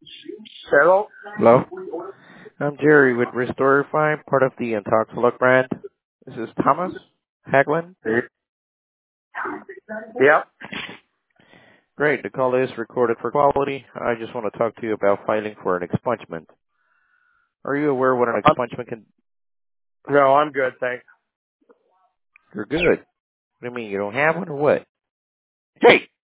Hello? Hello? I'm Jerry with Restorify, part of the Intoxilog brand. This is Thomas Haglin. Yep. Great, the call is recorded for quality. I just want to talk to you about filing for an expungement. Are you aware what an expungement can... No, I'm good, thanks. You're good. What do you mean, you don't have one or what? Hey!